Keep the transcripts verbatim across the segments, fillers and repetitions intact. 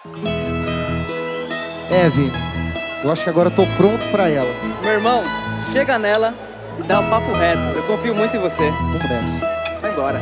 É, Vini, eu acho que agora eu tô pronto pra ela. Meu irmão, chega nela e dá um papo reto. Eu confio muito em você. Vamos nessa. Vai embora.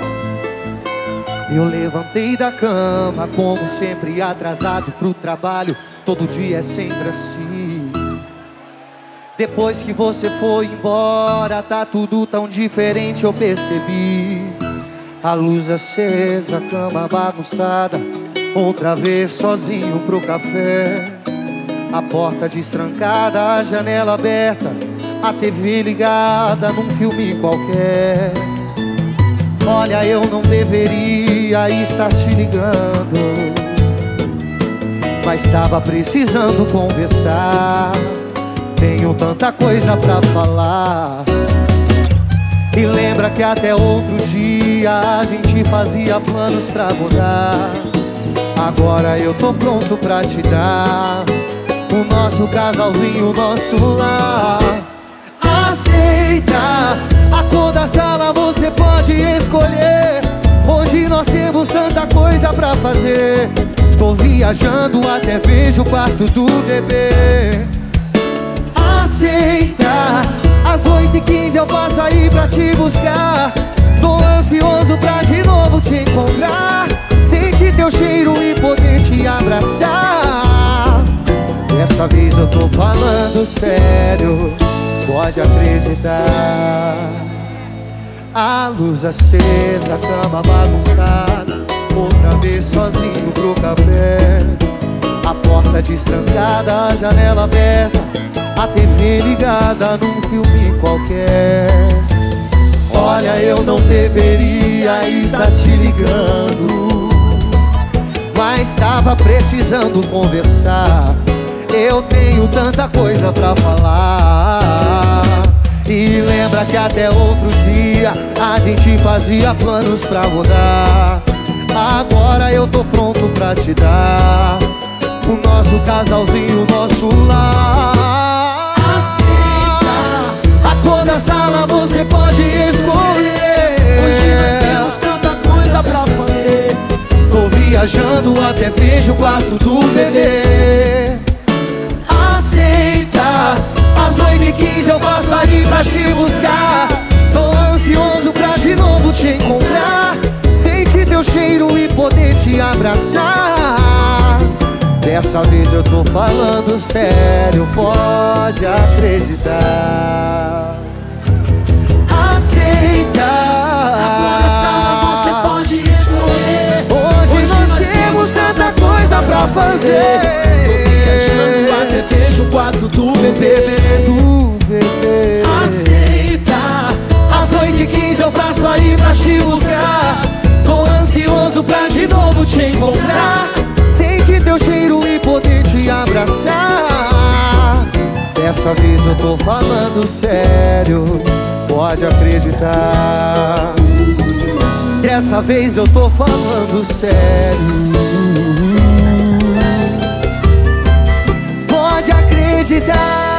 Eu levantei da cama, como sempre atrasado pro trabalho. Todo dia é sempre assim. Depois que você foi embora, tá tudo tão diferente, eu percebi. A luz acesa, a cama bagunçada, outra vez sozinho pro café. A porta destrancada, a janela aberta, a T V ligada num filme qualquer. Olha, eu não deveria estar te ligando, mas tava precisando conversar. Tenho tanta coisa pra falar. E lembra que até outro dia a gente fazia planos pra mudar. Agora eu tô pronto pra te dar o nosso casalzinho, o nosso lar. Aceita, a cor da sala você pode escolher. Hoje nós temos tanta coisa pra fazer. Tô viajando, até vejo o quarto do bebê. Aceita, às oito e quinze eu passo aí pra te buscar. Tô ansioso pra de novo te encontrar, sentir teu cheiro e poder te abraçar. Dessa vez eu tô falando sério, pode acreditar. A luz acesa, a cama bagunçada, outra vez sozinho pro café. A porta destrancada, a janela aberta, a T V ligada num filme qualquer. Olha, eu não deveria estar te ligando, mas tava precisando conversar. Eu tenho tanta coisa pra falar. E lembra que até outro dia a gente fazia planos pra mudar. Agora eu tô pronto pra te dar o nosso casalzinho, o nosso lar. Aceita, a cor da sala você pode escolher. Hoje nós temos tanta coisa pra fazer. Tô viajando, até vejo o quarto do bebê. Aceita, às oito e quinze eu passo ali pra te buscar. Tô ansioso pra de novo te encontrar, sentir teu cheiro e poder te abraçar. Dessa vez eu tô falando sério, pode acreditar. Aceita, agora sala você pode escolher. Hoje, Hoje nós, nós temos tanta coisa pra fazer. Tô viajando, até vejo o quarto do bebê. Do bebê. Aceita, às oito e quinze eu passo aí pra te buscar. Tô ansioso pra de novo te encontrar, sentir teu cheiro e poder te abraçar. Dessa vez eu tô falando sério, pode acreditar. Dessa vez eu tô falando sério, pode acreditar.